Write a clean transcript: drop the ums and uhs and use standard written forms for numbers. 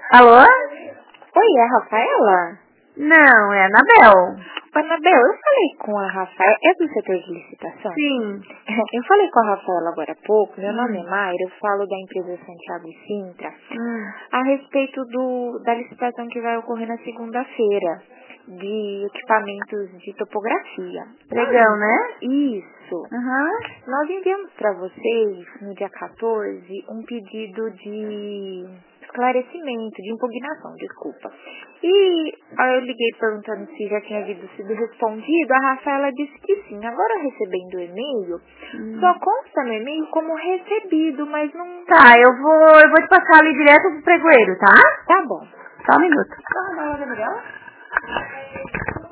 Alô? Oi, é a Rafaela? Não, é a Anabel. Anabel, eu falei com a Rafaela, é do setor de licitação? Sim. Eu falei com a Rafaela agora há pouco, meu nome é Mayra, eu falo da empresa Santiago e Sintra, a respeito da licitação que vai ocorrer na segunda-feira, de equipamentos de topografia. Legal, né? Isso. Uhum. Nós enviamos para vocês, no dia 14, um pedido de esclarecimento, de impugnação, desculpa. E aí eu liguei perguntando se já tinha sido respondido, a Rafaela disse que sim. Agora, recebendo o e-mail, só consta no e-mail como recebido, mas não... Tá, eu vou te passar ali direto pro pregoeiro, tá? Tá bom. Só um minuto. Qual é o nome dela?